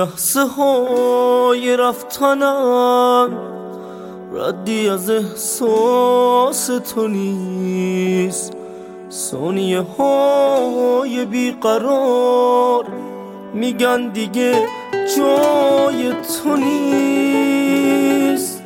لحظه های رفتنم ردی از احساس تو نیست. ثانیه های بیقرار میگن دیگه جای تو نیست.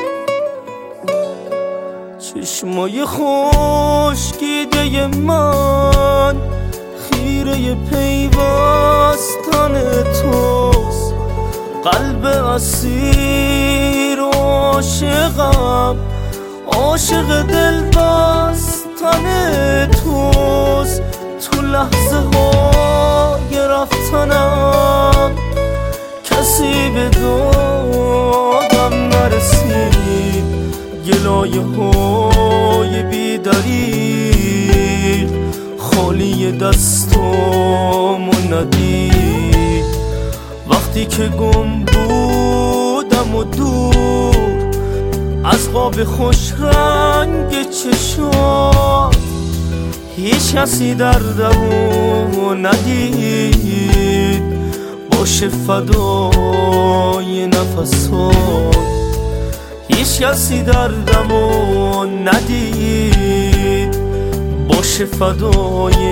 چشمای خشکیده من خیره پیوستن توست. قلب اسیر و عاشقم، عاشق دل بستن توست. تو لحظه های رفتنم کسی به دادم نرسید. گلایه های بی‌دلیل خالی دستامو ندید. وقتی که گم بودم و دور از قاب خوش رنگ چشات، هیچ کسی دردمو ندید. باشه فدای نفسات، هیچ کسی دردمو ندید. باشه فدای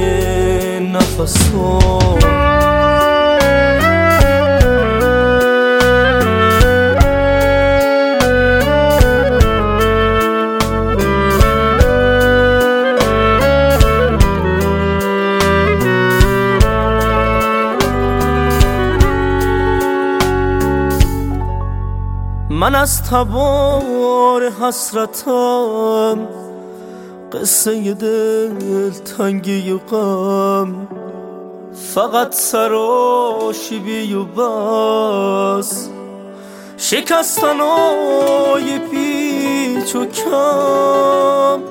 نفسات. من از تبار حسرتم، قصه دل تنگی و غم، فقط سراشیبی و بس. شکستنای پیچ و کم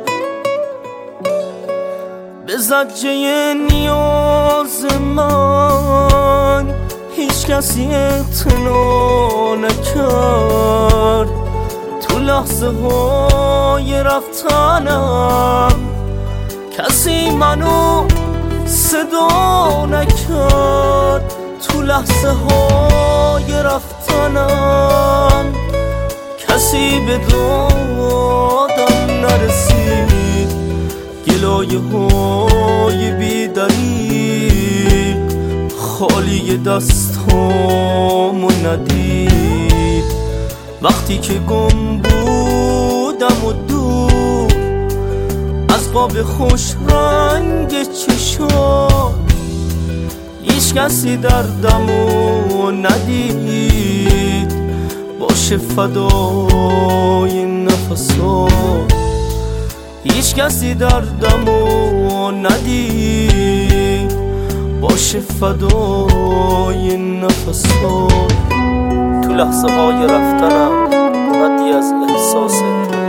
به زجه نیاز من هیچ کسی اعتنا نکرد. تو لحظه های رفتنم کسی منو صدا نکرد. تو لحظه های رفتنم کسی به دادم نرسید. گلایه های بی‌دلیل خالی دستامو ندید. وقتی که گم بودم و دور از قاب خوش رنگ چشات، هیچ کسی دردمو ندید. باشه فدای نفسات، هیچ کسی دردمو ندید. باشه فدای نفسات. تو لحظه های رفتنم ردی از احساس تو